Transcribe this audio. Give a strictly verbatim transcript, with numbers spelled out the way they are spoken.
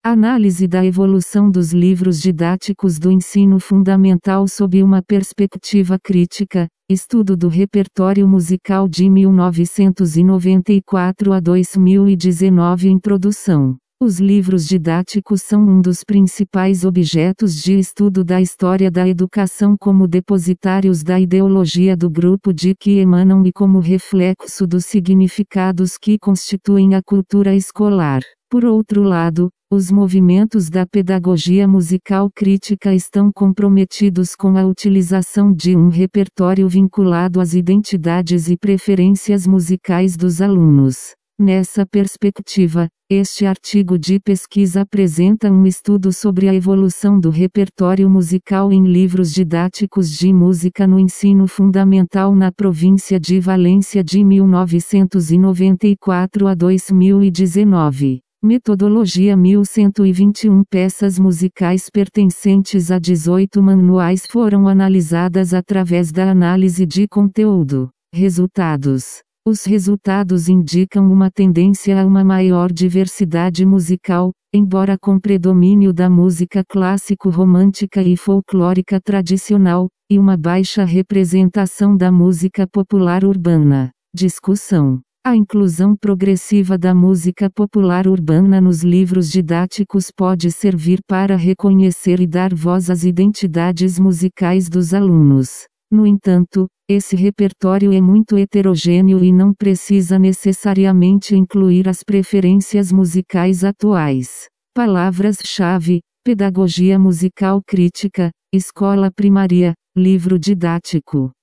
Análise da evolução dos livros didáticos do ensino fundamental sob uma perspectiva crítica. Estudo do repertório musical de mil novecentos e noventa e quatro a dois mil e dezenove. Introdução. Os livros didáticos são um dos principais objetos de estudo da história da educação como depositários da ideologia do grupo de que emanam e como reflexo dos significados que constituem a cultura escolar. Por outro lado, os movimentos da pedagogia musical crítica estão comprometidos com a utilização de um repertório vinculado às identidades e preferências musicais dos alunos. Nessa perspectiva, este artigo de pesquisa apresenta um estudo sobre a evolução do repertório musical em livros didáticos de música no ensino fundamental na província de Valência de mil novecentos e noventa e quatro a dois mil e dezenove. Metodologia mil cento e vinte e um peças musicais pertencentes a dezoito manuais foram analisadas através da análise de conteúdo. Resultados. Os resultados indicam uma tendência a uma maior diversidade musical, embora com predomínio da música clássico-romântica e folclórica tradicional, e uma baixa representação da música popular urbana. Discussão. A inclusão progressiva da música popular urbana nos livros didáticos pode servir para reconhecer e dar voz às identidades musicais dos alunos. No entanto, esse repertório é muito heterogêneo e não precisa necessariamente incluir as preferências musicais atuais. Palavras-chave: pedagogia musical crítica, escola primária, livro didático.